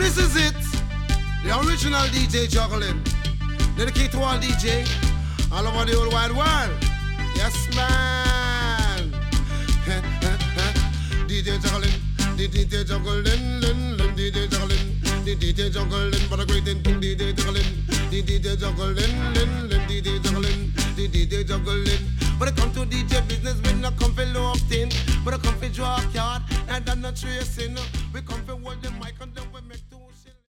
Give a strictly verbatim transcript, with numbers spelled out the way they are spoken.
this is it. The original D J juggling. Dedicated to all D J all over the whole wide world. Yes, man. D J juggling, D J juggling, D J juggling, D J juggling, but a great thing, D J juggling, D J juggling, D J juggling, D J juggling. But I come to D J business, we not come for low octane, but I come for draw card, and I'm not tracing. We come for hold the mic.